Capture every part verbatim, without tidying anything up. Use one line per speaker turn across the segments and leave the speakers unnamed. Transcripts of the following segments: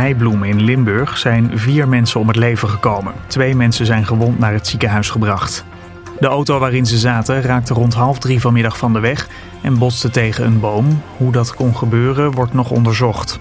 Heibloem in Limburg zijn vier mensen om het leven gekomen. Twee mensen zijn gewond naar het ziekenhuis gebracht. De auto waarin ze zaten raakte rond half drie vanmiddag van de weg en botste tegen een boom. Hoe dat kon gebeuren wordt nog onderzocht.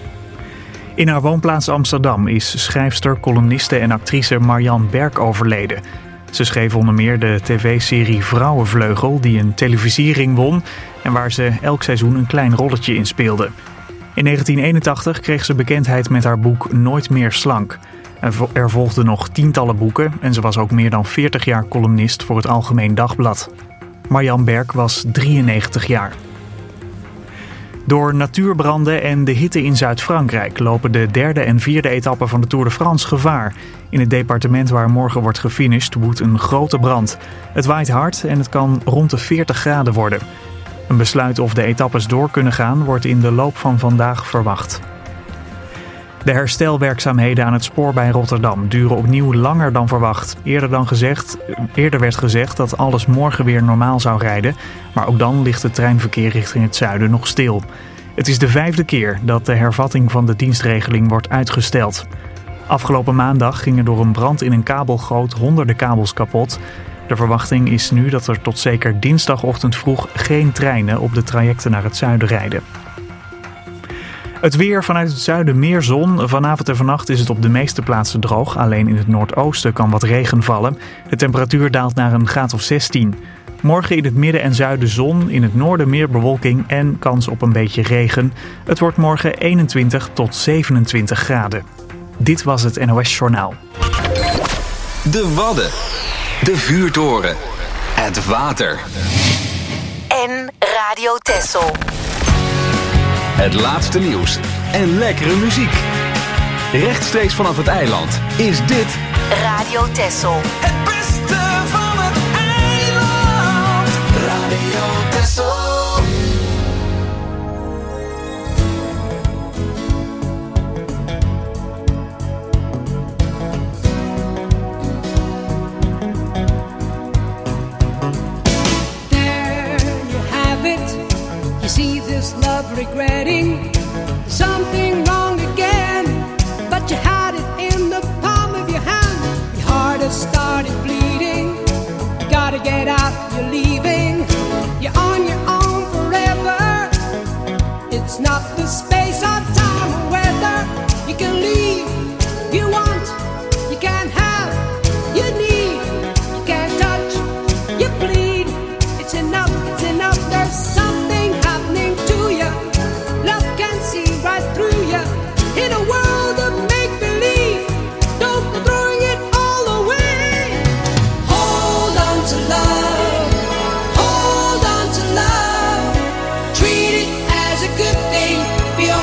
In haar woonplaats Amsterdam is schrijfster, columniste en actrice Marjan Berk overleden. Ze schreef onder meer de tv-serie Vrouwenvleugel, die een televisiering won en waar ze elk seizoen een klein rolletje in speelde. In negentien eenentachtig kreeg ze bekendheid met haar boek Nooit meer slank. Er volgden nog tientallen boeken en ze was ook meer dan veertig jaar columnist voor het Algemeen Dagblad. Marjan Berk was drieënnegentig jaar. Door natuurbranden en de hitte in Zuid-Frankrijk lopen de derde en vierde etappe van de Tour de France gevaar. In het departement waar morgen wordt gefinished woedt een grote brand. Het waait hard en het kan rond de veertig graden worden. Een besluit of de etappes door kunnen gaan wordt in de loop van vandaag verwacht. De herstelwerkzaamheden aan het spoor bij Rotterdam duren opnieuw langer dan verwacht. Eerder, dan gezegd, eerder werd gezegd dat alles morgen weer normaal zou rijden, maar ook dan ligt het treinverkeer richting het zuiden nog stil. Het is de vijfde keer dat de hervatting van de dienstregeling wordt uitgesteld. Afgelopen maandag gingen door een brand in een kabelgoot honderden kabels kapot. De verwachting is nu dat er tot zeker dinsdagochtend vroeg geen treinen op de trajecten naar het zuiden rijden. Het weer: vanuit het zuiden meer zon. Vanavond en vannacht is het op de meeste plaatsen droog. Alleen in het noordoosten kan wat regen vallen. De temperatuur daalt naar een graad of zestien. Morgen in het midden en zuiden zon. In het noorden meer bewolking en kans op een beetje regen. Het wordt morgen eenentwintig tot zevenentwintig graden. Dit was het N O S Journaal.
De Wadden. De vuurtoren. Het water.
En Radio Texel.
Het laatste nieuws en lekkere muziek. Rechtstreeks vanaf het eiland is dit
Radio Texel.
Het beste van het eiland. Radio Texel.
See this love regretting something wrong again, but you had it in the palm of your hand. Your heart has started bleeding. You gotta get out, you're leaving. You're on your own forever. It's not the space or time or weather. You can leave, you want, you can't have, you need, you can't touch, you bleed. It's enough, it's enough, there's something happening to you. Love can see right through you. In a world of make-believe, don't go throwing it all away. Hold on to love, hold on to love. Treat it as a good thing, be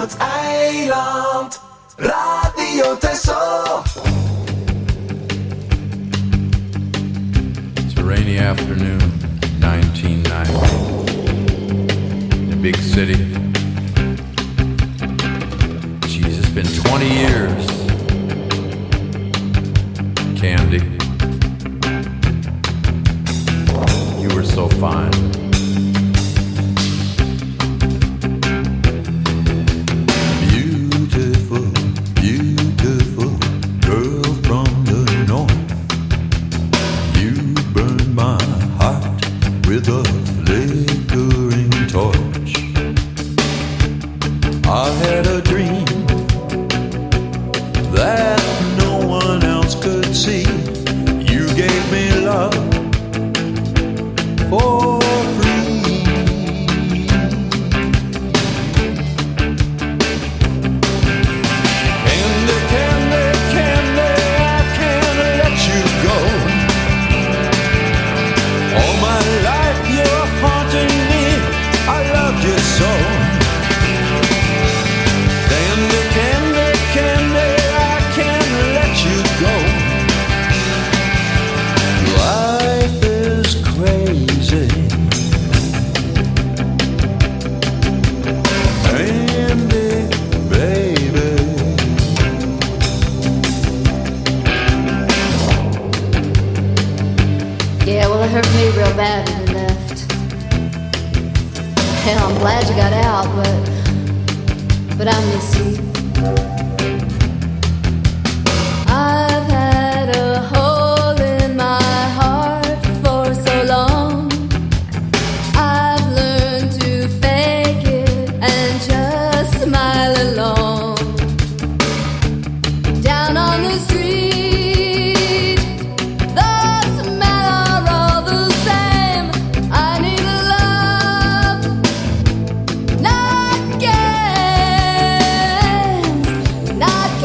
het eiland. Radio Texel.
It's a rainy afternoon, nineteen ninety. In a big city. Jeez, it's been twenty years. Candy, you were so fine. Beautiful, beautiful girl from the north. You burned my heart with a flickering torch. I had a dream that no one else could see. You gave me love for free. Candy, candy, candy, I can't let you go. All my life you're haunting me, I love you so. Candy, candy, candy, I can't let you go. Life is crazy. Candy, baby.
Yeah, well, it hurt me real bad when you left. Hell, I'm glad you got out, but but I miss you. I've had a hole in my heart for so long. I've learned to fake it and just smile along. Down on the street, the smell are all the same. I need a love, not games, not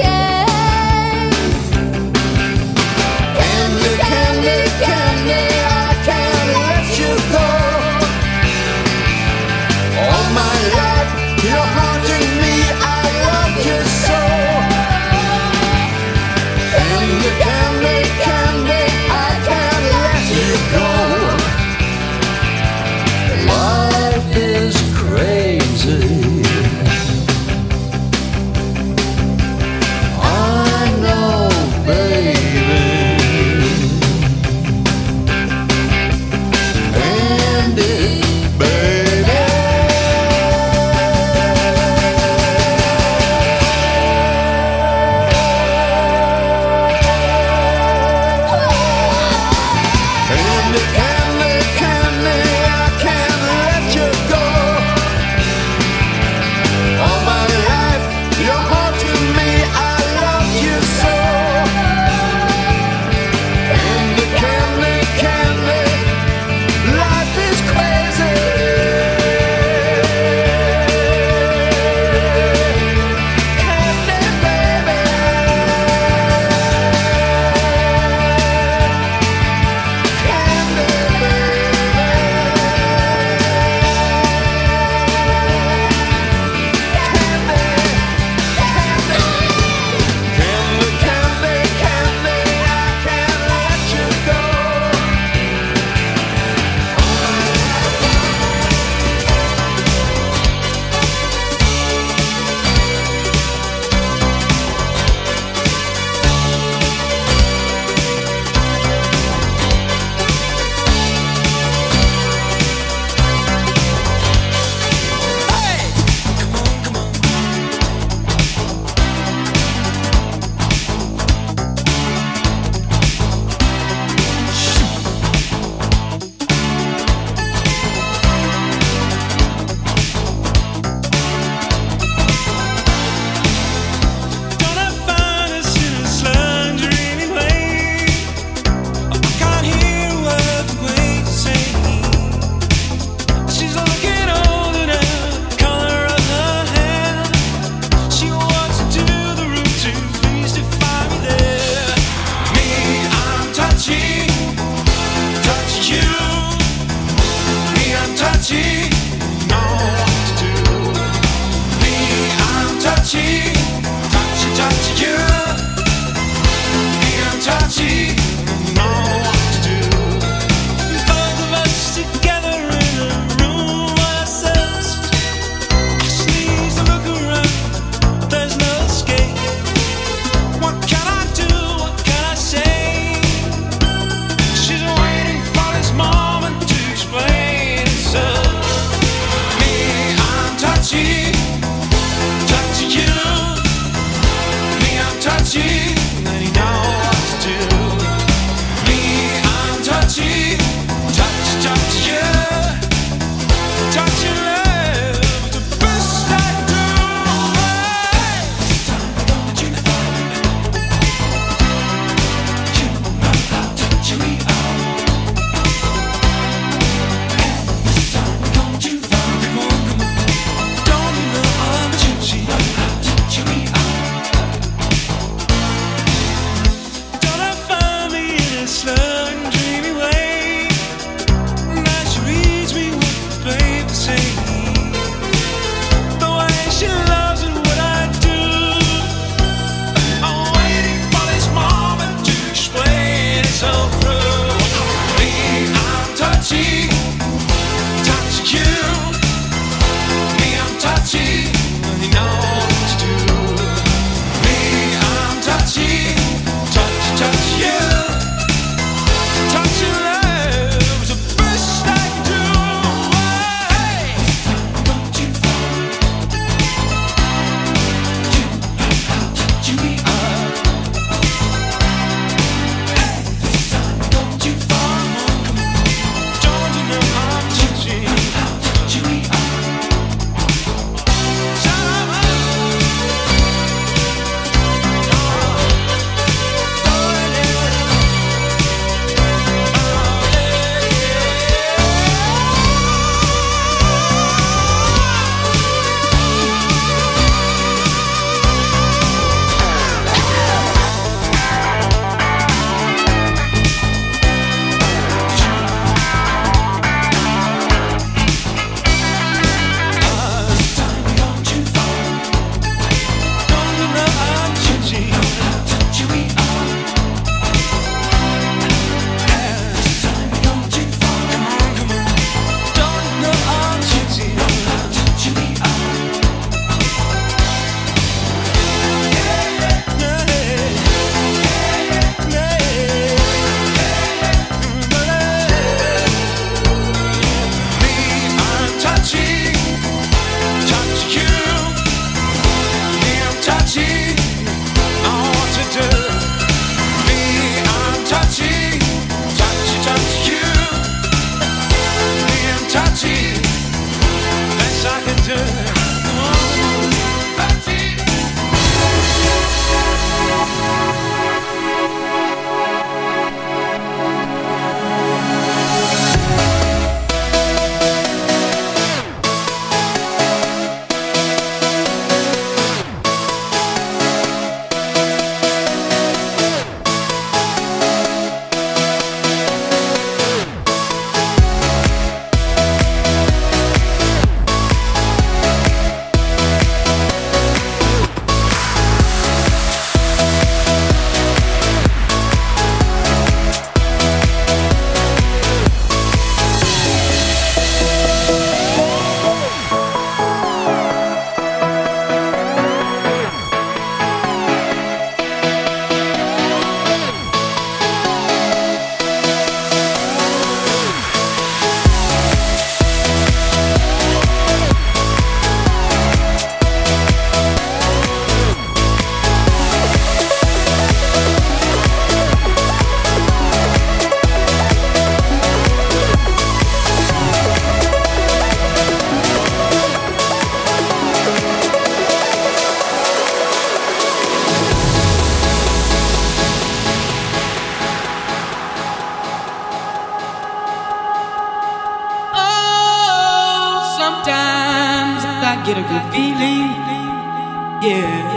get a good feeling, yeah.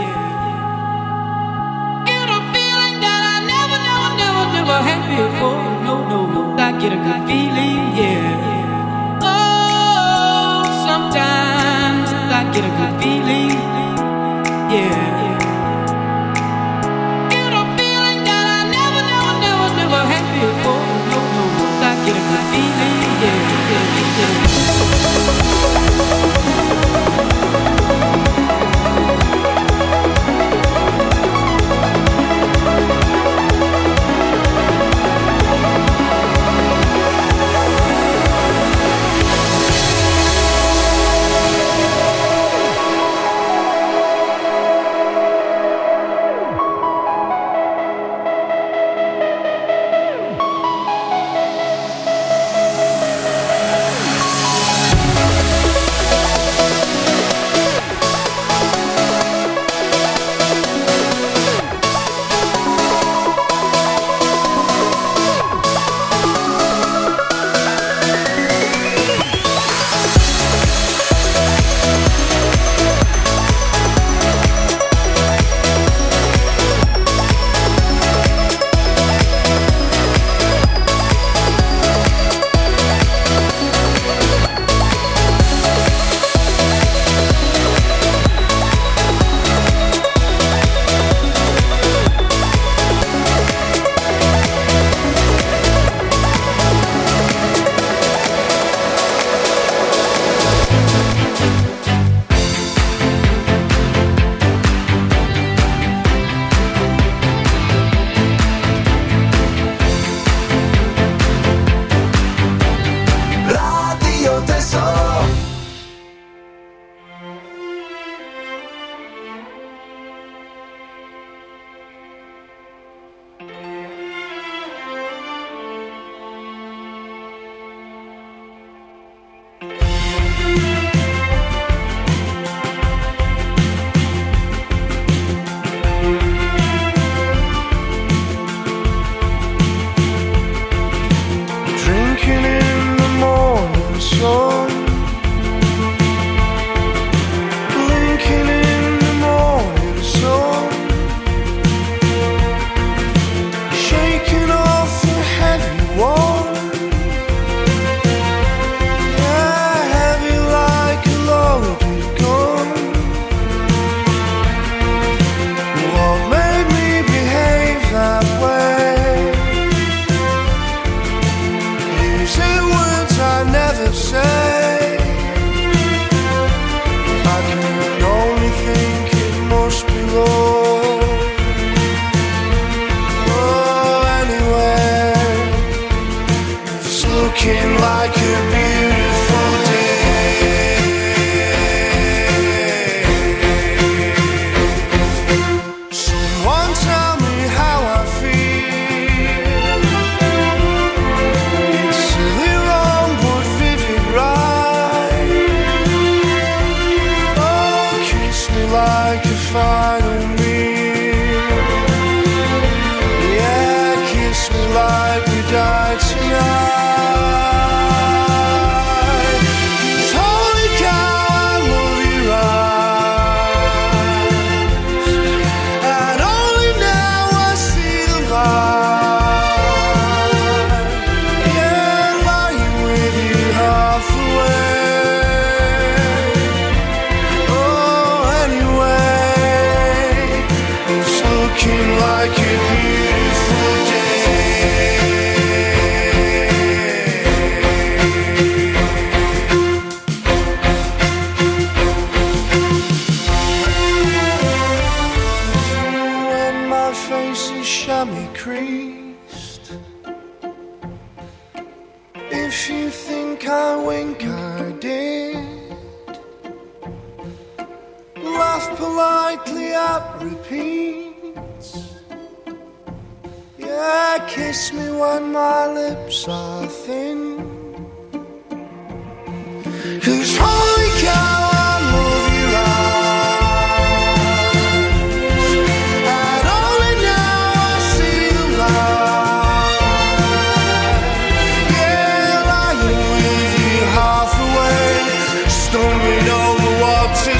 Get a feeling that I never, never, never, never had before. No, no, no, I get a good feeling, yeah. Oh, sometimes I get a good feeling, yeah. Get a feeling that I never, never, never, never had before. No, no, no, I get a good feeling, yeah, yeah, yeah.
Stumbling over what's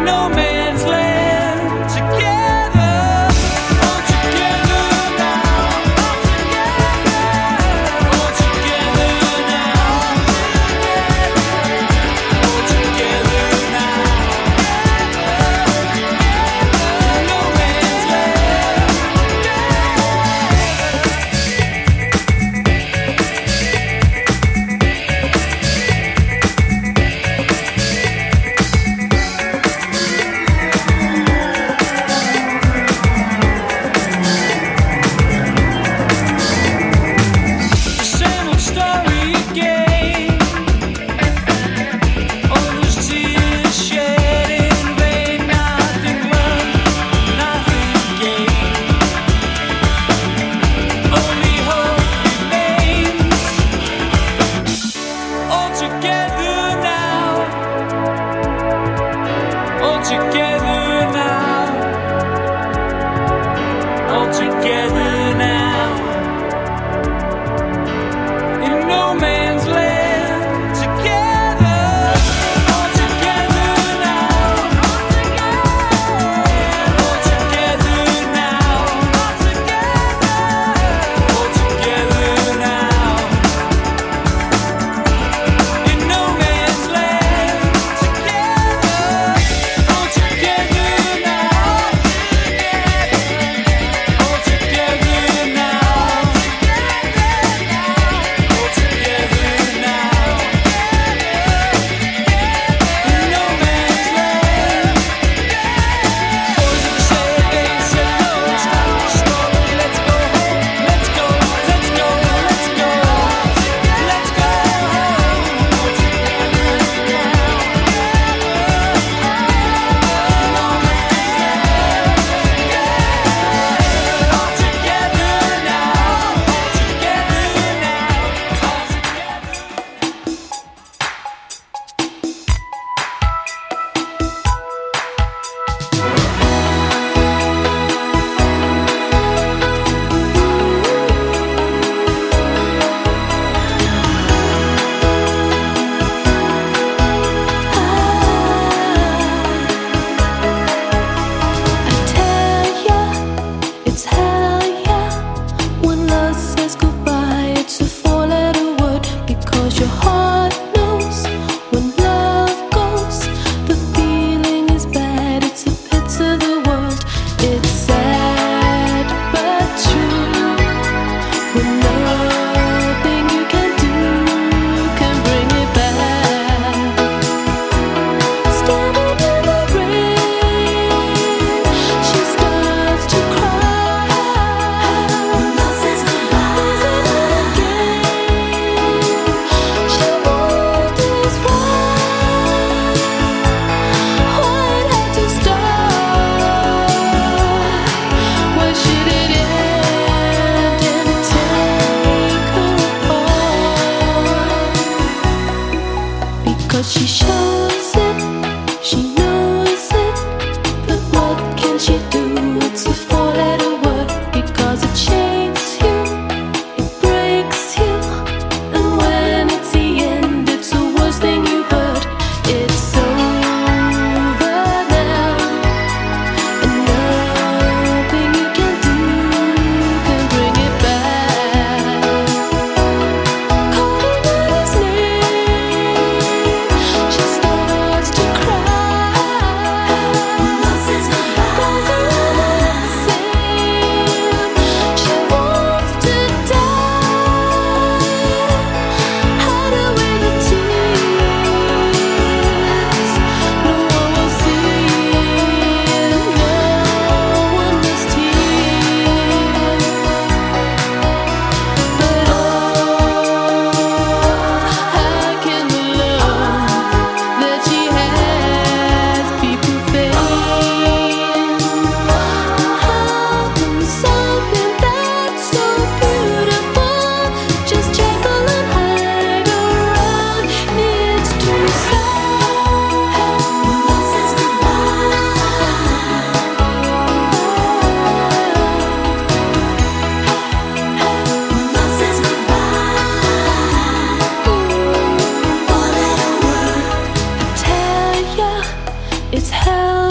It's hell.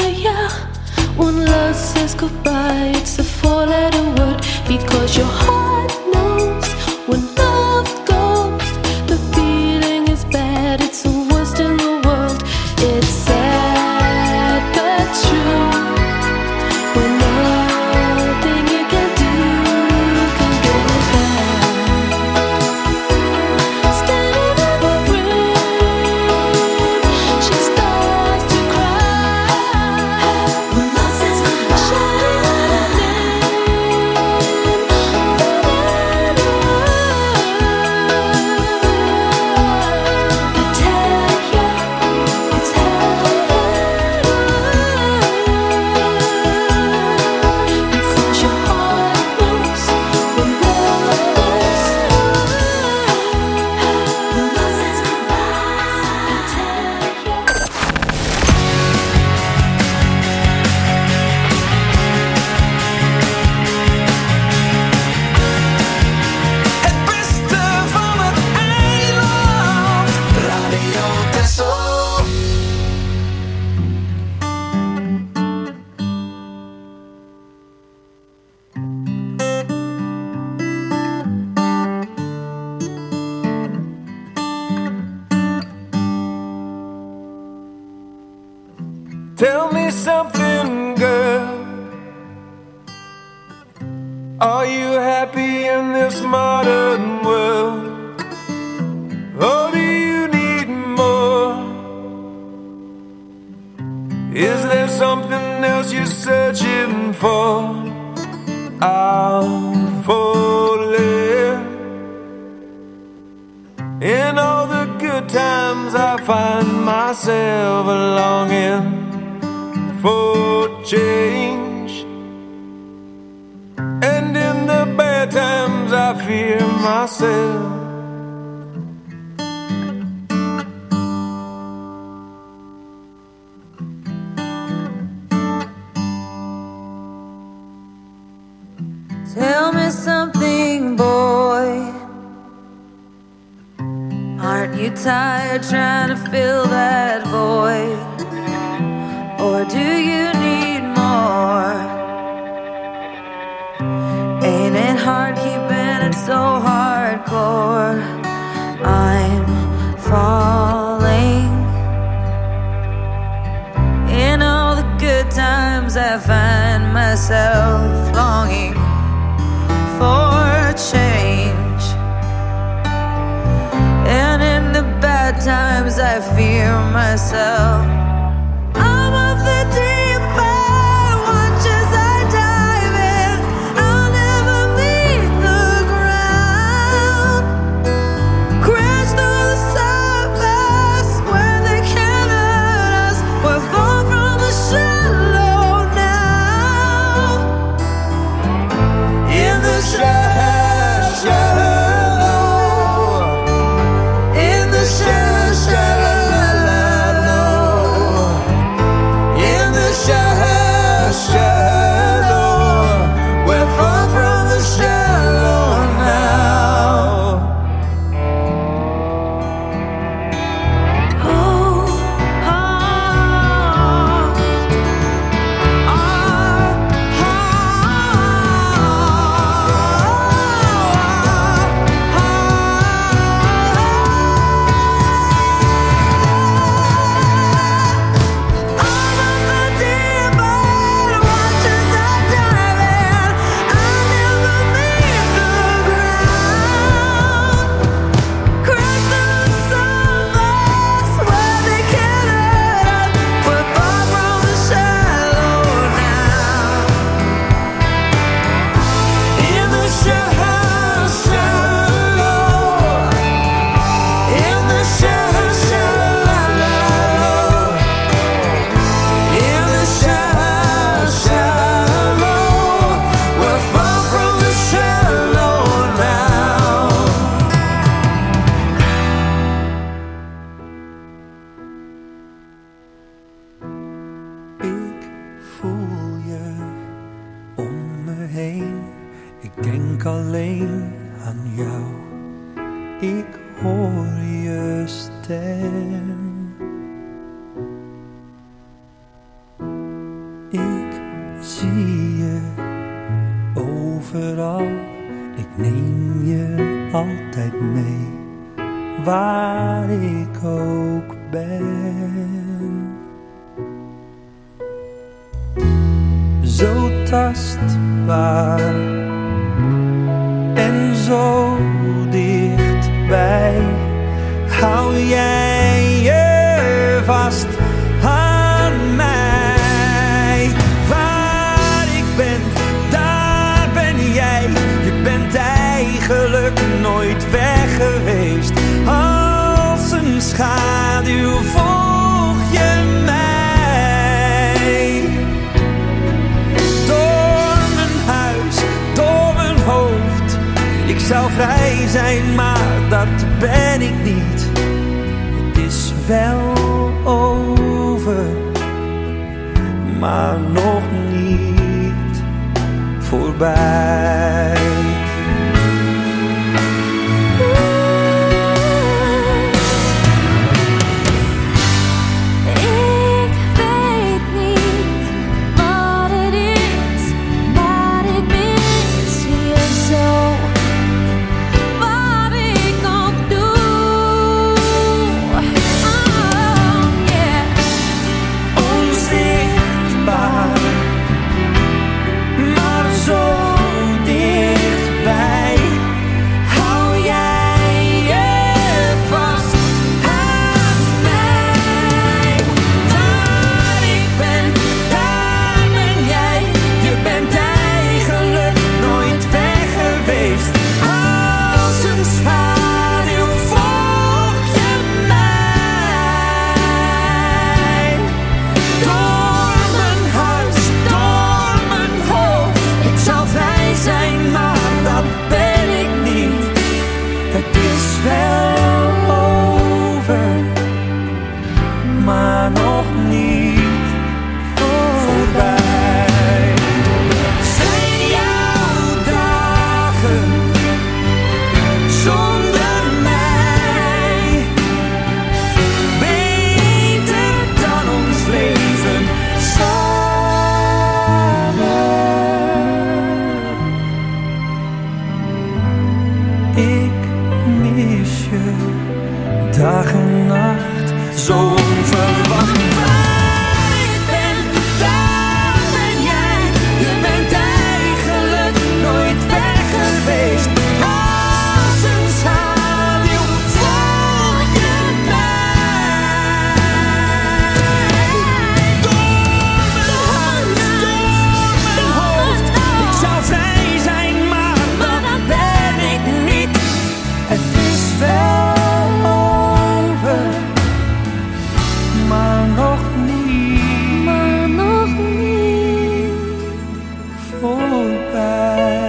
When love says goodbye, it's a four-letter word, because your heart knows when love goes. The feeling is bad, it's the worst in the world. It's sad but true. When nothing you can do can get it back. Standing in the room, she starts to cry. When love says goodbye, shining I tell you, it's hell. Because your heart knows when love goes. When love says goodbye, I tell you.
Het beste van het eiland. Radio Texel. Tell me something, girl. Are you happy in this modern world? Or do you need more? Is there something else you're searching for? I'm falling. In all the good times I find myself longing for change, and in the bad times I fear myself.
Tell me something, boy. Aren't you tired trying to fill that void? Or do you need more? Ain't it hard keeping it so hardcore? I'm falling. In all the good times I find myself longing for change, and in the bad times I fear myself. I'm of the deep end, watch as I dive in. I'll never meet the ground. Crash through the surface where they can't hurt us. We're far from the shallow now. In the shallow, shallow. In the shallow, shallow. In the shallow, shallow. We're far from the shallow now. Oh, oh,
alleen aan jou. Ik hoor je stem. Ik overal. Ik neem je altijd mee, waar ik ook ben. Zo tastbaar en zo dichtbij. Hou jij je vast aan mij. Waar ik ben, daar ben jij. Je bent eigenlijk nooit weg geweest. Als een schaduw volg je mij. Door mijn huis, door mijn hoofd. Ik zou vrij zijn, maar dat ben ik niet. Het is wel over, maar nog niet voorbij. Dag en nacht, zo onverwacht. Waar ik ben, daar ben jij. Je bent eigenlijk nooit weg geweest. Als een schaduw volg je mij. Door mijn huis, door mijn hoofd. Ik zou vrij zijn, maar dat ben ik niet. Het is wel maar nog niet, maar nog niet voorbij.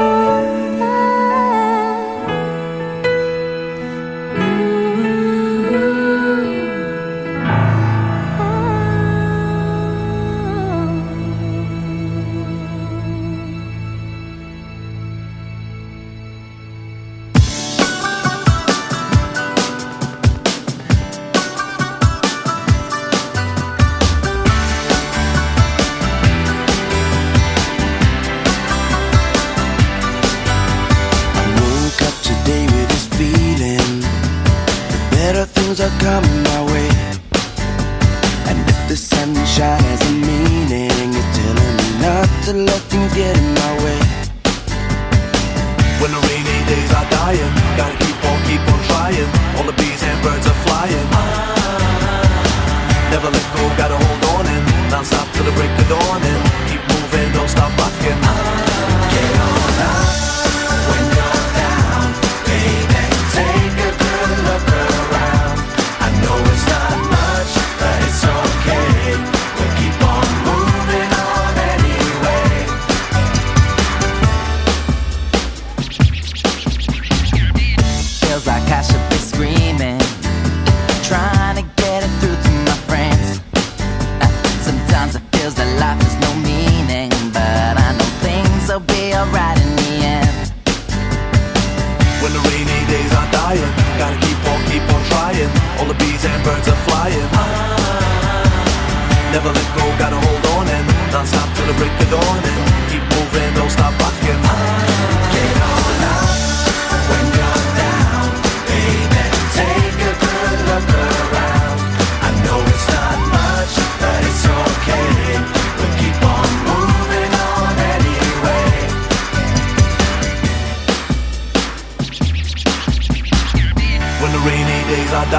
Are coming my way, and if the sunshine has a meaning, it's telling me not to let things get in my way. When the rainy days are dying, gotta keep on, keep on trying. All the bees and birds are flying. Never let go, gotta hold on and non-stop till the break of dawn and keep moving, don't stop rocking. Get on up when you're down, baby. Take a good look around. No, it's not much, but it's okay. We'll keep on moving on anyway. Feels like I should be screaming, trying to get it through to my friends. Uh, sometimes it feels that life has no meaning, but I know things will be alright in the end. When the rainy days are dying, gotta keep on, keep on trying. All the bees and birds are flying. Never let go, gotta hold on and non-stop till the break of dawn and keep moving, don't stop rocking.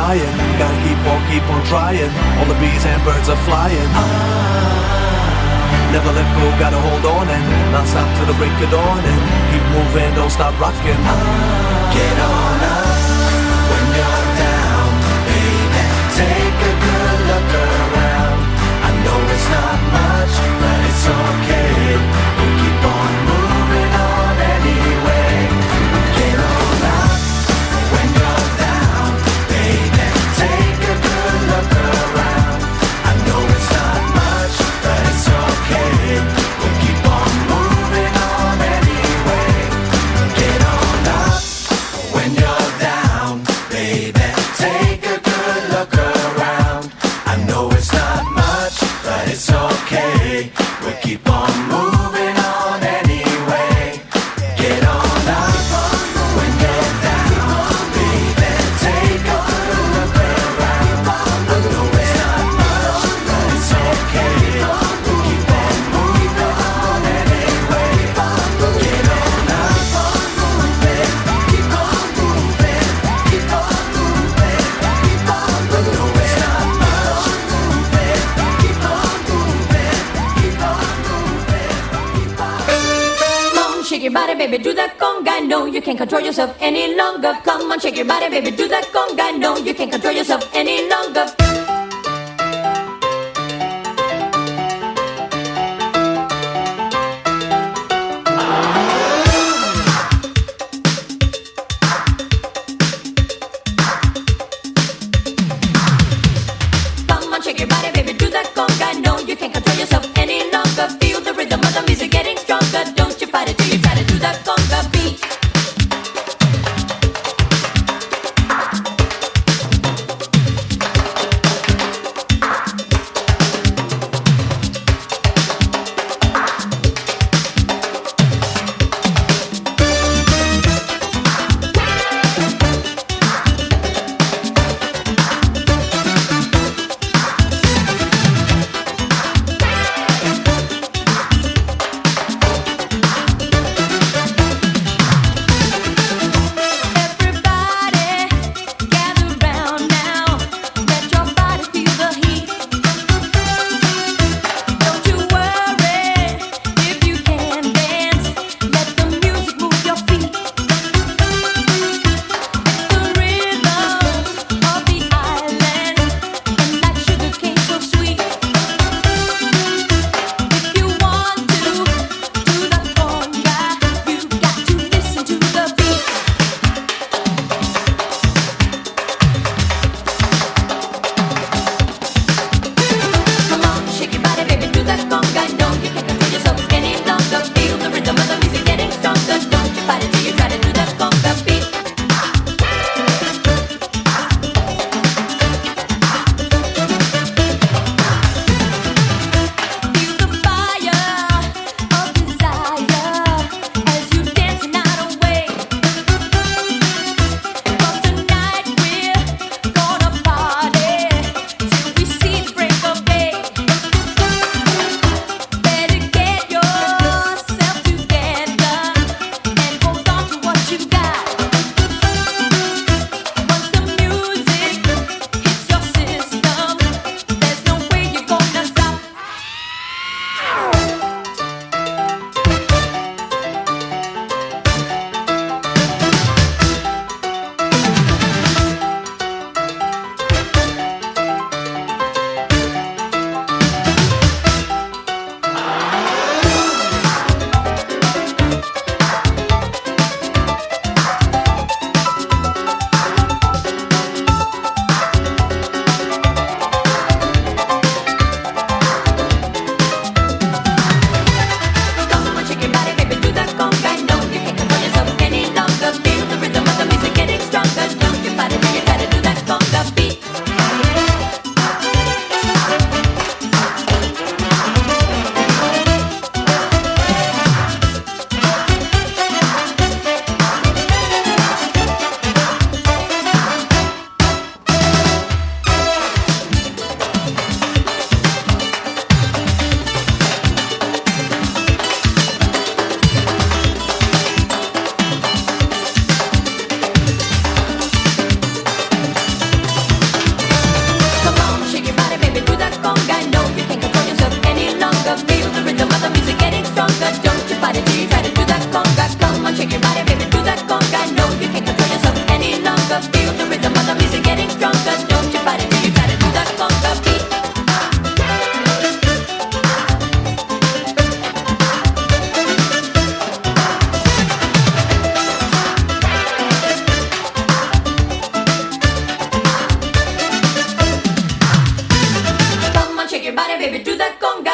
dying. Gotta keep on, keep on trying. All the bees and birds are flying. Ah, never let go, gotta hold on and non-stop till the break of dawn and keep moving, don't stop rocking. Ah, get on up when you're down, baby. Take a good look around. I know it's not much, but it's okay. We'll keep on moving on anyway. Get on up when you're down, baby. Take a good look around. I know it's not much, but it's okay. We'll keep on moving on anyway. Get on up when you're down, baby. Take a good look around. I know it's not much, but it's okay. We'll keep on moving on anyway. Get on up when you're down, baby. Take a good look around. I know it's not much, but it's okay. We'll keep on moving on anyway. Get on up, keep on moving, keep on moving, keep on moving. I know it's not much, keep on moving, keep on moving, keep on.
Come on, shake your body, baby, do that conga. No, you can't control yourself any longer. Come on, shake your body, baby, do that conga. No, you can't control yourself any longer. Come on, shake your body, baby, do that conga. No, you can't control yourself any longer. Feel the rhythm of the music getting stronger. Don't you fight it till you try to do that conga beat. body, baby, do that conga.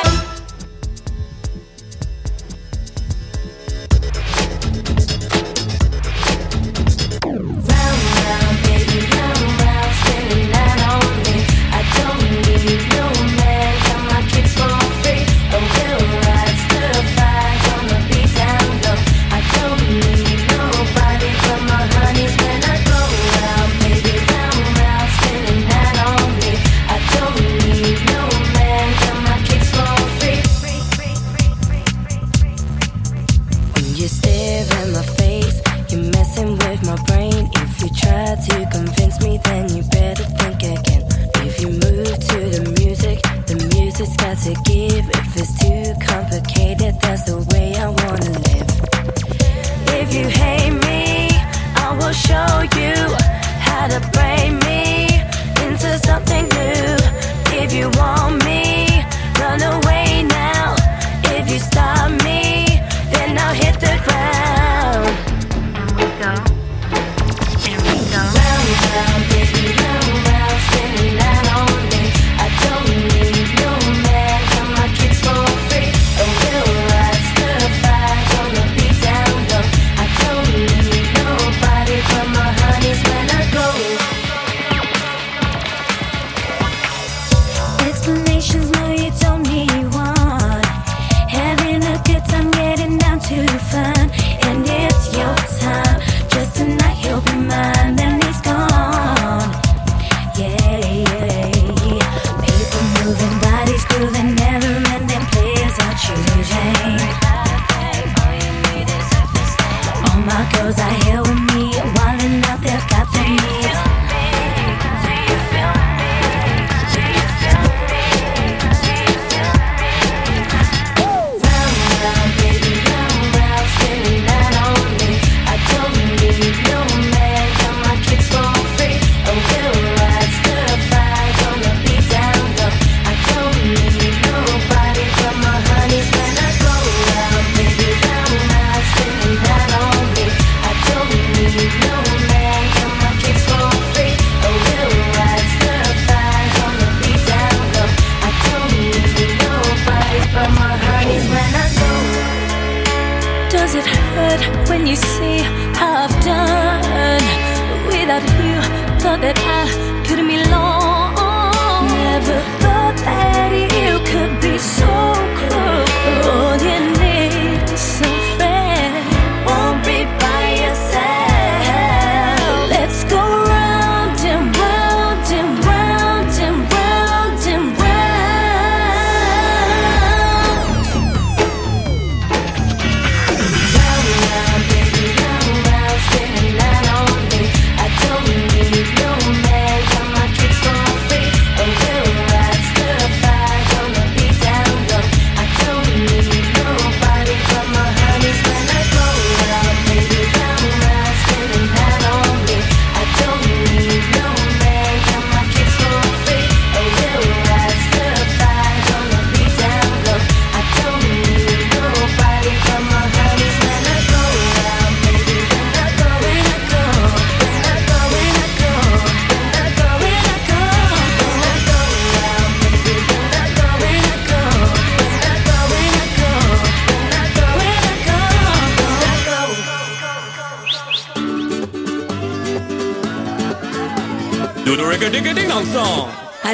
Do the rigga-digga-ding dong song.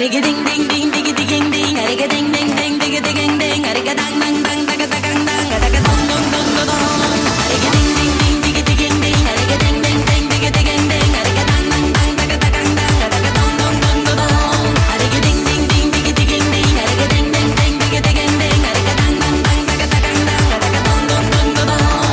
A-digga-ding-ding-ding-digga-ding-ding, a-digga-ding-ding-ding-digga-ding-ding, a-digga-dang-dang-dang, dagga-dang-dang, a-digga-dong-dong-dong-dong. A-digga-ding-ding-ding, digga-ding-ding-ding, a-digga-ding-ding-ding, digga-ding-ding-ding, a-digga-dang-dang-dang, dagga-dang-dang, a-digga-dong-dong-dong-dong. A-digga-ding-ding-ding, digga-ding-ding, a-digga-ding-ding-ding, digga-ding-ding-ding, a-digga-dang-dang-dang, dagga-dang-dang, a-digga-dong-dong-dong-dong.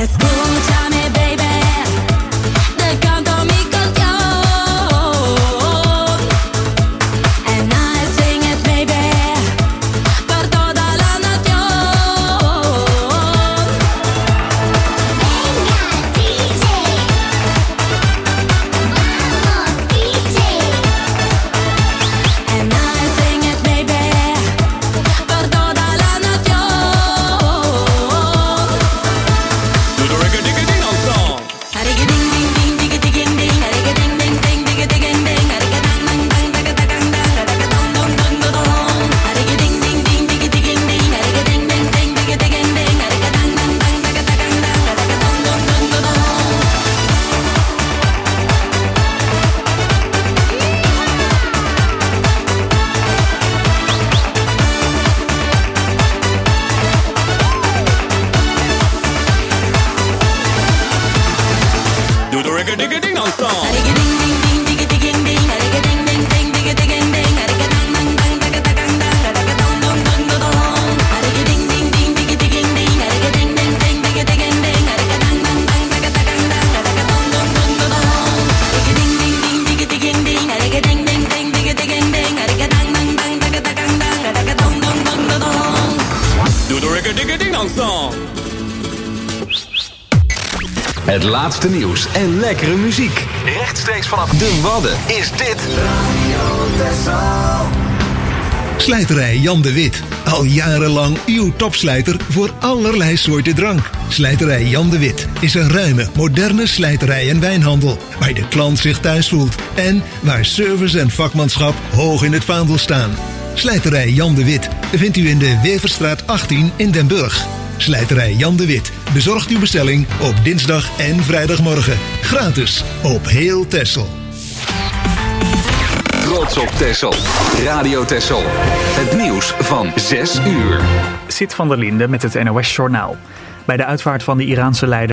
Escúchame, baby, te canto mi canción. And I sing it, baby, por toda la nación. Venga, D J, vamos, D J. And I sing it, baby, por toda la nación.
Do the reggae digga ding dong song.
Harigga ding ding ding digga digging ding, harigga ding ding ding digga digging ding, harigga dang dang dang digga dang dang, harigga dong dong dong dong dong. Harigga ding ding ding digga digging ding, harigga ding ding ding digga digging ding, harigga dang dang dang digga dang dang, harigga dong dong dong dong dong.
Do the reggae digga ding dong song.
Harigga ding ding ding digga digging ding, harigga ding ding ding digga digging ding, harigga dang dang dang digga dang dang, harigga dong dong dong dong dong. Harigga ding ding ding digga digging ding, harigga ding ding ding digga digging ding, harigga dang dang dang digga dang dang, harigga dong dong dong dong dong. Harigga ding ding ding digga digging ding, harigga ding ding ding digga digging ding, harigga dang dang dang digga dang dang, harigga dong dong dong dong dong.
Do the reggae digga ding dong song.
Het laatste nieuws en lekkere muziek. Rechtstreeks vanaf de Wadden is dit
Slijterij Jan de Wit. Al jarenlang uw topslijter voor allerlei soorten drank. Slijterij Jan de Wit is een ruime, moderne slijterij en wijnhandel. Waar de klant zich thuis voelt. En waar service en vakmanschap hoog in het vaandel staan. Slijterij Jan de Wit vindt u in de Weverstraat achttien in Den Burg. Slijterij Jan de Wit bezorgt uw bestelling op dinsdag en vrijdagmorgen. Gratis op heel Texel.
Trots op Texel. Radio Texel. Het nieuws van zes uur.
Sit van der Linde met het N O S Journaal. Bij de uitvaart van de Iraanse leider